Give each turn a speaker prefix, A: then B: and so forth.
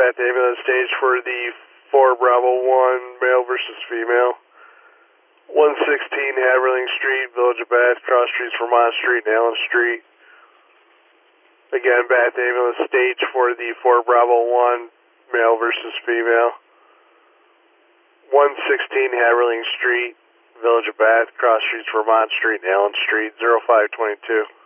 A: Bath ambulance stage for the 4 Bravo 1 male versus female. 116 Haverling Street, Village of Bath, cross streets Vermont Street and Allen Street. Again, Bath ambulance stage for the 4 Bravo 1 male versus female. 116 Haverling Street, Village of Bath, cross streets Vermont Street and Allen Street, 0522.